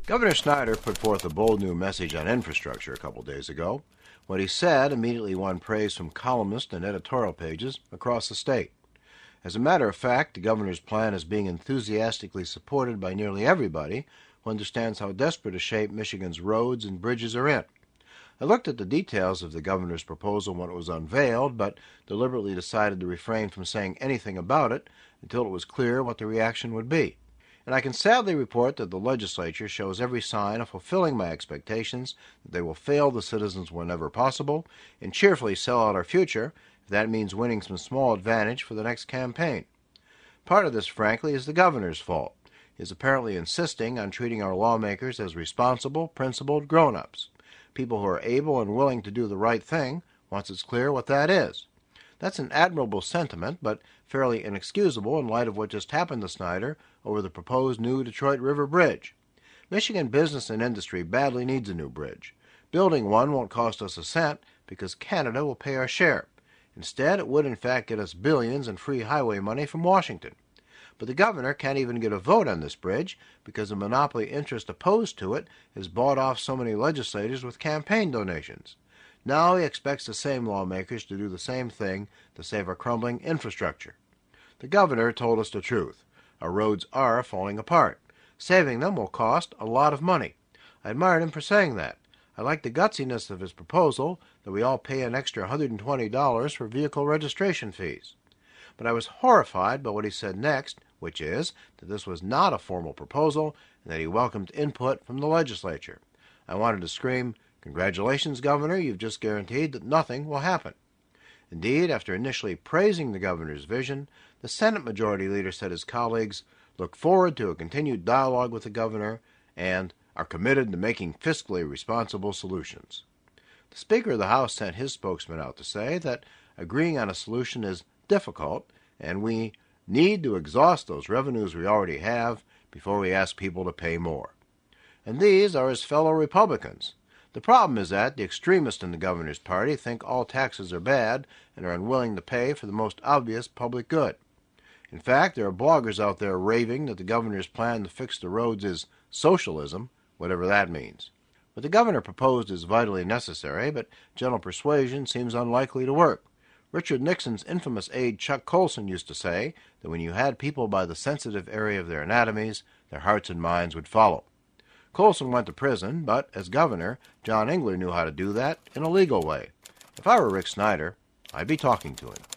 Governor Snyder put forth a bold new message on infrastructure a couple days ago. What he said immediately won praise from columnists and editorial pages across the state. As a matter of fact, the governor's plan is being enthusiastically supported by nearly everybody who understands how desperate a shape Michigan's roads and bridges are in. I looked at the details of the governor's proposal when it was unveiled, but deliberately decided to refrain from saying anything about it until it was clear what the reaction would be. And I can sadly report that the legislature shows every sign of fulfilling my expectations, that they will fail the citizens whenever possible, and cheerfully sell out our future, if that means winning some small advantage for the next campaign. Part of this, frankly, is the governor's fault. He is apparently insisting on treating our lawmakers as responsible, principled grown-ups, people who are able and willing to do the right thing once it's clear what that is. That's an admirable sentiment, but fairly inexcusable in light of what just happened to Snyder over the proposed new Detroit River Bridge. Michigan business and industry badly needs a new bridge. Building one won't cost us a cent because Canada will pay our share. Instead, it would in fact get us billions in free highway money from Washington. But the governor can't even get a vote on this bridge because the monopoly interest opposed to it has bought off so many legislators with campaign donations. Now he expects the same lawmakers to do the same thing to save our crumbling infrastructure. The governor told us the truth. Our roads are falling apart. Saving them will cost a lot of money. I admired him for saying that. I like the gutsiness of his proposal that we all pay an extra $120 for vehicle registration fees. But I was horrified by what he said next, which is that this was not a formal proposal and that he welcomed input from the legislature. I wanted to scream, "Congratulations, Governor, you've just guaranteed that nothing will happen." Indeed, after initially praising the governor's vision, the Senate Majority Leader said his colleagues look forward to a continued dialogue with the governor and are committed to making fiscally responsible solutions. The Speaker of the House sent his spokesman out to say that agreeing on a solution is difficult and we need to exhaust those revenues we already have before we ask people to pay more. And these are his fellow Republicans. The problem is that the extremists in the governor's party think all taxes are bad and are unwilling to pay for the most obvious public good. In fact, there are bloggers out there raving that the governor's plan to fix the roads is socialism, whatever that means. What the governor proposed is vitally necessary, but gentle persuasion seems unlikely to work. Richard Nixon's infamous aide Chuck Colson used to say that when you had people by the sensitive area of their anatomies, their hearts and minds would follow. Colson went to prison, but as governor, John Engler knew how to do that in a legal way. If I were Rick Snyder, I'd be talking to him.